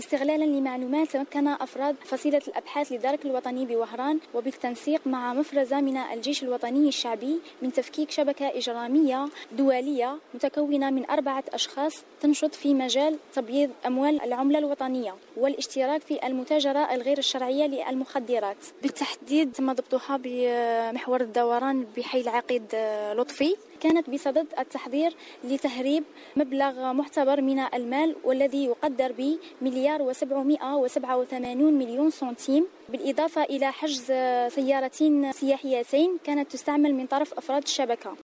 واستغلالا لمعلومات تمكن أفراد فصيلة الأبحاث للدرك الوطني بوهران وبالتنسيق مع مفرزة من الجيش الوطني الشعبي من تفكيك شبكة إجرامية دولية متكونة من 4 أشخاص تنشط في مجال تبييض أموال العملة الوطنية والاشتراك في المتاجرة الغير الشرعية للمخدرات. بالتحديد تم ضبطها بمحور الدوران بحي العقيد لطفي. كانت بصدد التحضير لتهريب مبلغ معتبر من المال والذي يقدر ب1,787,000,000 سنتيم، بالإضافة إلى حجز سيارتين سياحيتين كانت تستعمل من طرف أفراد الشبكة.